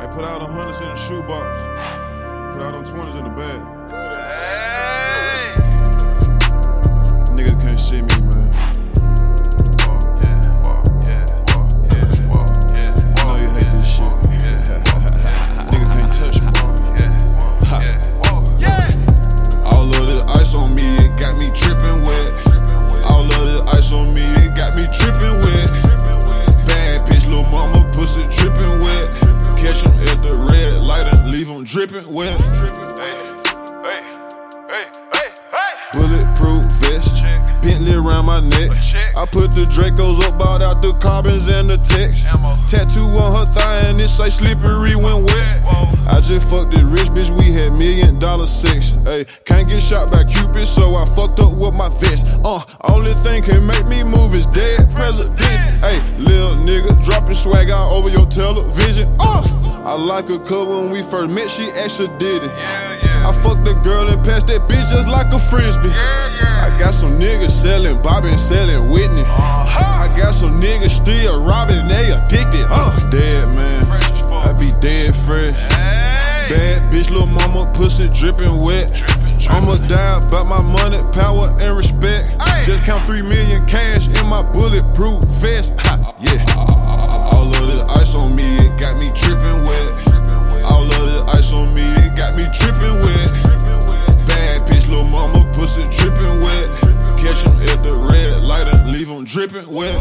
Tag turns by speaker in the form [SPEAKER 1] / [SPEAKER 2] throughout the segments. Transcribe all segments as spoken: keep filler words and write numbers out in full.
[SPEAKER 1] Hey, put out the hundreds in the shoebox. Put out them twenties in the bag.
[SPEAKER 2] Hey!
[SPEAKER 1] Niggas can't see me, man.
[SPEAKER 2] Walk, yeah, walk, yeah, walk, yeah, walk, yeah.
[SPEAKER 1] I know you hate this shit. Niggas can't touch me, boy.
[SPEAKER 2] Yeah, yeah, walk, yeah.
[SPEAKER 1] All of this ice on me, it got me tripping wet. All of this ice on me, it got me tripping wet. Bad bitch, little mama, pussy dripping wet. Catch 'em at the red light and leave 'em dripping wet.
[SPEAKER 2] Hey, hey, hey, hey, hey.
[SPEAKER 1] Bulletproof vest, Bentley around my neck. I put the Dracos up, bought out the carbons and the text. Tattoo on her thigh and it say slippery when wet. I just fucked this rich bitch, we had million dollar sex. Ay, can't get shot by Cupid, so I fucked up with my vest. Uh, only thing can make me move is dead presidents. Ay, lil nigga, dropping swag out over your television. Uh, I like her cause when we first met, she actually did it.
[SPEAKER 2] Yeah, yeah.
[SPEAKER 1] I fucked the girl and passed that bitch just like a frisbee.
[SPEAKER 2] Yeah, yeah.
[SPEAKER 1] I got some niggas selling Bobby and selling Whitney.
[SPEAKER 2] Uh-huh.
[SPEAKER 1] I got some niggas still robbing, they addicted. Uh, dead man,
[SPEAKER 2] Fresh as fuck.
[SPEAKER 1] I be dead fresh.
[SPEAKER 2] Hey.
[SPEAKER 1] Bad bitch, little mama, pussy dripping wet.
[SPEAKER 2] Drippin', drippin'.
[SPEAKER 1] I'ma die about my money, power, and respect.
[SPEAKER 2] Hey.
[SPEAKER 1] Just count three million cash in my bulletproof vest. Ha, yeah. All of this ice on me, it got me tripping wet. All of this ice on me, it got me tripping wet. Bad bitch, little mama, pussy dripping wet. Catch 'em at the red light and leave 'em dripping wet.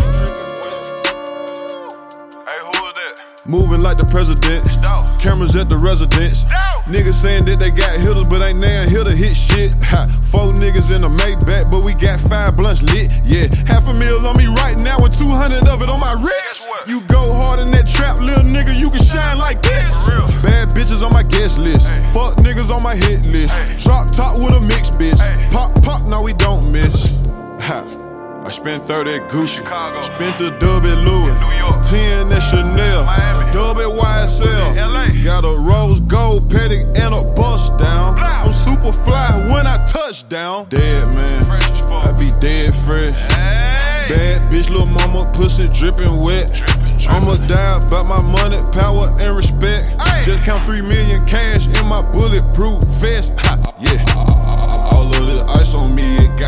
[SPEAKER 2] Hey, who is that?
[SPEAKER 1] Moving like the president.
[SPEAKER 2] Dog.
[SPEAKER 1] Cameras at the residence.
[SPEAKER 2] Dog.
[SPEAKER 1] Niggas saying that they got hitters, but ain't now here to hit shit. Ha, four niggas in a Maybach, but we got five blunts lit. Yeah, half a meal on me right now and two hundred of it on my wrist.
[SPEAKER 2] Guess what?
[SPEAKER 1] You go hard in that trap, little nigga, you can shine like this.
[SPEAKER 2] For real.
[SPEAKER 1] Bad bitches on my guest list.
[SPEAKER 2] Hey.
[SPEAKER 1] Fuck niggas on my hit list.
[SPEAKER 2] Hey.
[SPEAKER 1] Drop top with a mixed bitch.
[SPEAKER 2] Hey.
[SPEAKER 1] Pop, pop, no, we don't miss. Ha. I spent thirty at Gucci.
[SPEAKER 2] Chicago.
[SPEAKER 1] Spent the dub at Louis.
[SPEAKER 2] New York.
[SPEAKER 1] ten at Chanel.
[SPEAKER 2] Miami.
[SPEAKER 1] A dub at Y S L.
[SPEAKER 2] L A.
[SPEAKER 1] Got a rose gold petty and a bust down.
[SPEAKER 2] Blah.
[SPEAKER 1] I'm super fly when I touch down. Dead man,
[SPEAKER 2] Fresh as fuck.
[SPEAKER 1] I be dead fresh.
[SPEAKER 2] Hey.
[SPEAKER 1] Bad bitch, little mama, pussy dripping wet.
[SPEAKER 2] Drippin', drippin'.
[SPEAKER 1] I'ma die about my money, power, and respect.
[SPEAKER 2] Hey.
[SPEAKER 1] Just count three million cash in my bulletproof vest. Ha, yeah. All of this ice on me, it got